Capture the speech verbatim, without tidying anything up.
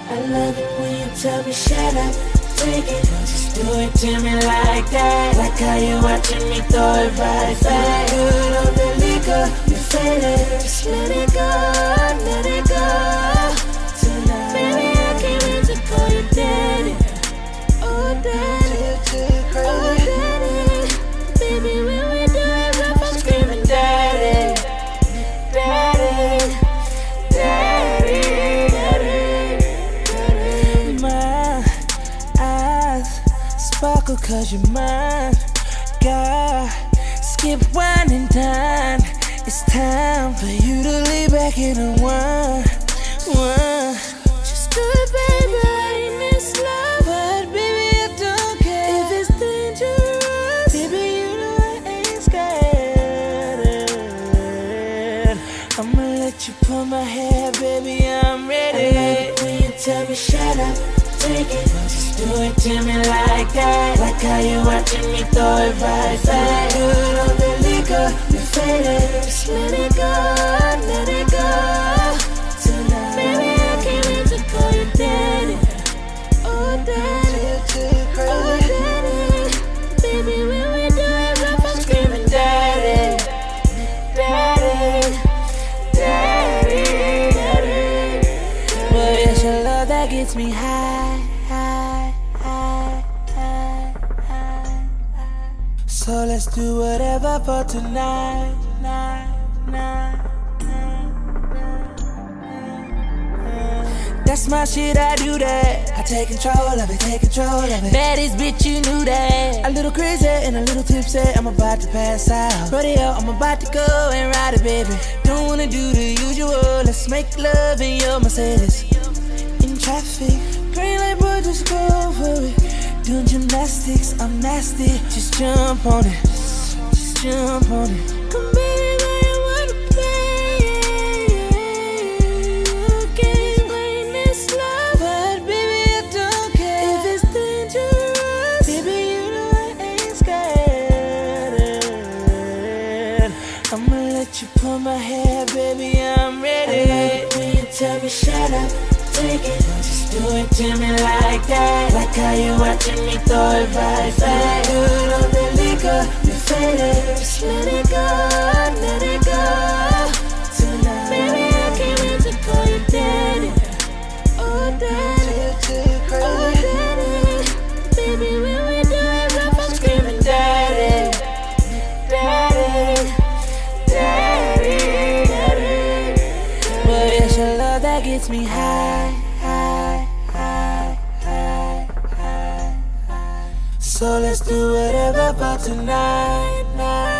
I love it when you tell me shut up, take it. Just do it to me like that. Like how you watching me throw it right back. Good on the liquor, you feel it. Just let it go, let it go. Tonight, baby, I can't wait to call you daddy. Oh daddy, oh daddy. Baby, when we do it rough, I'm screaming daddy, daddy, daddy, daddy. My eyes sparkle cause you're mine. God, skip wine and dine. It's time for you to lay back in a one, one. Just do it, baby. I ain't miss love, but baby, I don't care if it's dangerous. Baby, you know I ain't scared. I'ma let you pull my hair, baby, I'm ready. I love it when you tell me shut up, take it. Just do it to me like that. Like how you watching me throw it right back. Good on the liquor, you feel it. Just let it go, let it go. Tonight, baby, I can't wait to call you daddy. Oh daddy, oh daddy. Baby, when we do it rough, I'm screaming daddy, daddy, daddy, daddy. But it's your love that gets me high, high, high, high, high, high. So let's do whatever for tonight, night, night. That's my shit, I do that. I take control of it, take control of it. Baddest bitch, you knew that. A little crazy and a little tipsy, I'm about to pass out. Rodeo, I'm about to go and ride it, baby. Don't wanna do the usual, let's make love in your Mercedes. In traffic, green light, boy, just go for it. Doing gymnastics, I'm nasty, just jump on it. Just jump on it. Come baby, I wanna play. I'ma let you pull my hair, baby, I'm ready. I love it when you tell me shut up, take it. Just do it to me like that. Like how you watching me throw it right back. Good on the liquor, you feel it. Just let it go, let it go. Tonight, baby, I can't wait to call you daddy. Oh daddy, oh daddy. Baby, when we do it rough, I'm screaming daddy, daddy, daddy, daddy. But it's your love that gets me high, high, high, high, high, high. So let's do whatever for tonight, night.